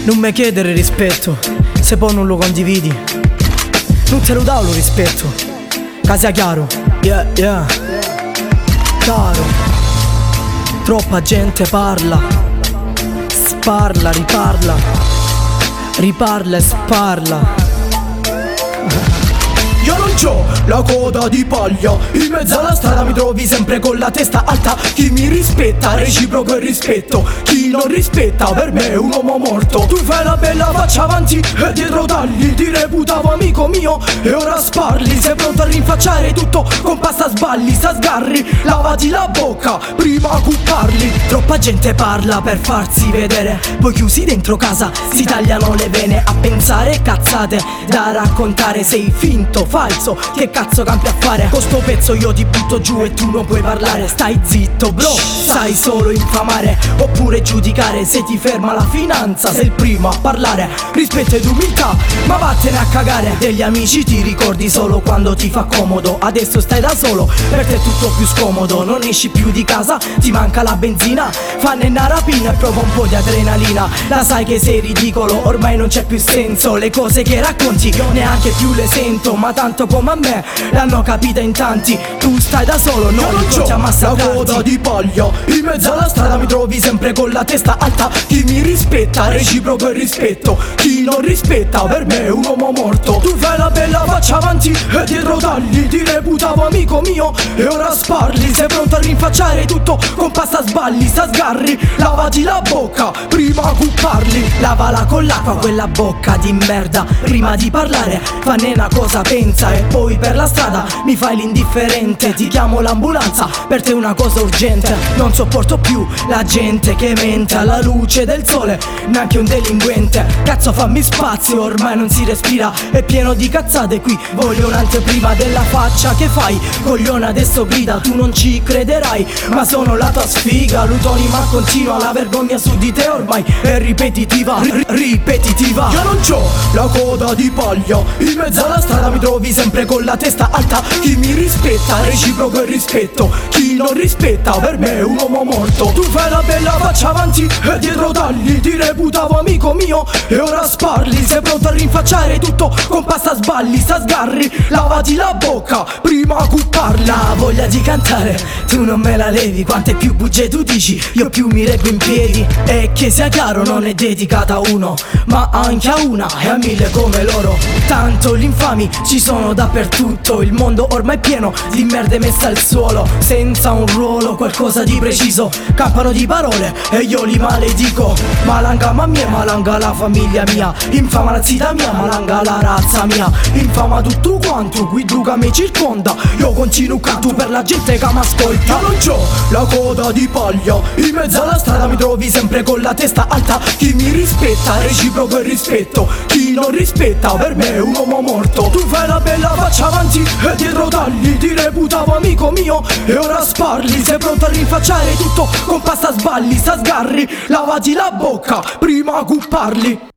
Non mi chiedere rispetto, se poi non lo condividi. Non te lo dà lo rispetto, che sia chiaro, yeah, yeah. Caro, troppa gente parla, sparla, riparla, riparla e sparla. Io non c'ho la coda di paglia, in mezzo alla strada mi trovi sempre con la testa alta. Chi mi rispetta, reciproco il rispetto. Chi non rispetta, per me è un uomo morto. Tu fai la bella faccia avanti e dietro tagli. Ti reputavo amico mio e ora sparli. Sei pronto a rinfacciare tutto con pasta sballi. Sta sgarri, lavati la bocca prima che parli. Troppa gente parla per farsi vedere, poi chiusi dentro casa si tagliano le vene. A pensare cazzate da raccontare, sei finto, falso, che cazzo campi a fare? Con sto pezzo io ti butto giù e tu non puoi parlare. Stai zitto bro, sai solo infamare oppure giudicare. Se ti ferma la finanza sei il primo a parlare. Rispetto ed umiltà, ma vattene a cagare. Degli amici ti ricordi solo quando ti fa comodo. Adesso stai da solo, per te è tutto più scomodo. Non esci più di casa, ti manca la benzina. Fanno una rapina e prova un po' di adrenalina. La sai che sei ridicolo, ormai non c'è più senso. Le cose che racconti io neanche più le sento, ma tanto come a me l'hanno capita in tanti. Tu stai da solo, non ricordi a massacrarti. La coda di paglia, in mezzo alla strada mi trovi sempre con la testa alta. Chi mi rispetta, reciproco il rispetto. Chi non rispetta, per me è un uomo morto. Tu fai la bella faccia avanti e dietro tagli. Ti reputavo amico mio e ora sparli. Sei pronto a rinfacciare tutto con pasta sballi. Sta sgarri, lavati la bocca prima che parli. Lavala con l'acqua quella bocca di merda prima di parlare. Fanne una cosa, pensa, e poi per la strada mi fai l'indifferente. Ti chiamo l'ambulanza, per te è una cosa urgente. Non sopporto più la gente che mente alla luce del sole, neanche un delinquente. Cazzo fammi spazio, ormai non si respira, è pieno di cazzate qui. Voglio un'anteprima della faccia che fai, coglione adesso grida. Tu non ci crederai, ma sono la tua sfiga. Lutoni ma continua, la vergogna su di te ormai è ripetitiva, ripetitiva. Io non c'ho la coda di paglia, in mezzo alla strada mi trovi sempre con la testa alta. Chi mi rispetta, reciproco il rispetto. Chi non rispetta, per me è un uomo morto. Tu fai la bella faccia avanti e dietro tagli. Ti reputavo amico mio e ora sparli. Sei pronto a rinfacciare tutto con pasta sballi. Sta sgarri, lavati la bocca prima che parli. La voglia di cantare tu non me la levi. Quante più bugie tu dici, io più mi reggo in piedi. E che sia chiaro non è dedicata a uno, ma anche a una e a mille come loro. Tanto gli infami ci sono dappertutto. Il mondo ormai è pieno di merde messa al suolo, senza un ruolo, qualcosa di preciso. Campano di parole e io li maledico. Malanga mamma mia, malanga la famiglia mia. Infama la zita mia, malanga la razza mia. Infama tutto quanto, qui Duca mi circonda. Io continuo canto per la gente che m'ascolta. Io non c'ho la coda di paglia, in mezzo alla strada mi trovi sempre con la testa alta. Chi mi rispetta, reciproco il rispetto. Chi non rispetta, per me è un uomo morto. Tu fai la bella faccia avanti e dietro tagli. Ti reputavo amico mio e ora sparli. Sei pronto a rinfacciare tutto con pasta sballi. Sta sgarri, lavati la bocca prima che parli.